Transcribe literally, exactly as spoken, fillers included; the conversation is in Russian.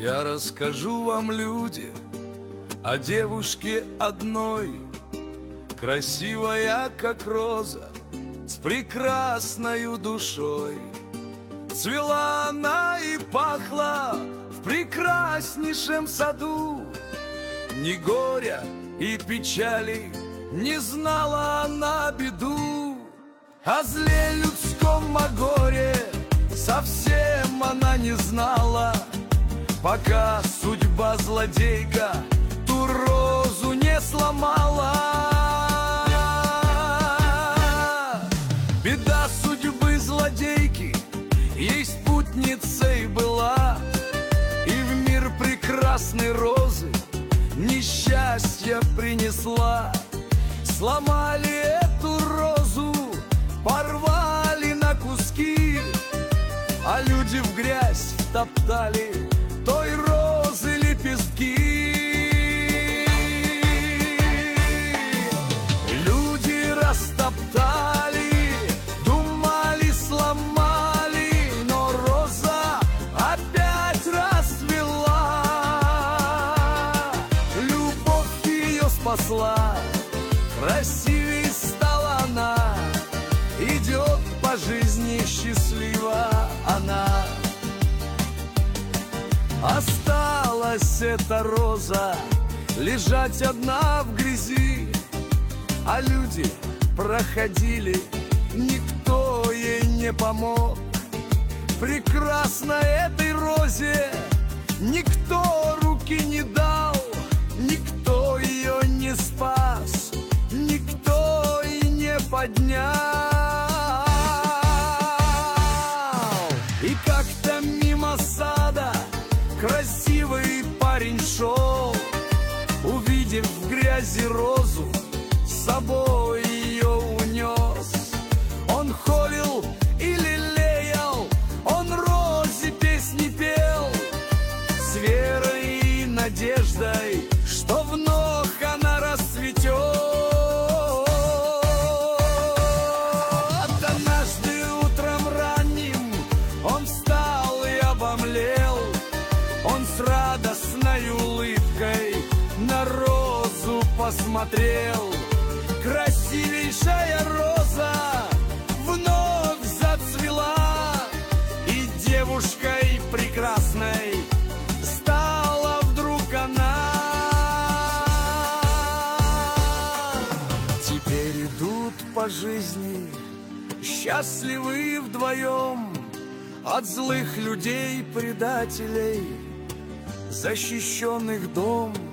Я расскажу вам, люди, о девушке одной, красивая, как роза, с прекрасною душой. Цвела она и пахла в прекраснейшем саду, ни горя и печали не знала она беду. О зле людском, о горе совсем она не знала, пока судьба злодейка ту розу не сломала. Беда судьбы злодейки ей спутницей была, и в мир прекрасной розы несчастье принесла. Сломали эту розу, порвали на куски, а люди в грязь втоптали той розы лепестки. Люди растоптали, думали, сломали, но роза опять расцвела. Любовь ее спасла, красивей стала она, идет по жизни счастлива она. Осталась эта роза лежать одна в грязи, а люди проходили, никто ей не помог. Прекрасно этой розе никто руки не дал, никто ее не спас, никто и не поднял. И как-то мимо сада красивый парень шел, увидев в грязи розу, с собой ее унес. Он холил и лелеял, он розе песни пел, с верой и надеждой, что вновь она расцветет. Однажды утром ранним он встал и обомлел, он с радостной улыбкой на розу посмотрел. Красивейшая роза вновь зацвела, и девушкой прекрасной стала вдруг она. Теперь идут по жизни счастливы вдвоем, от злых людей, предателей, защищенных дом.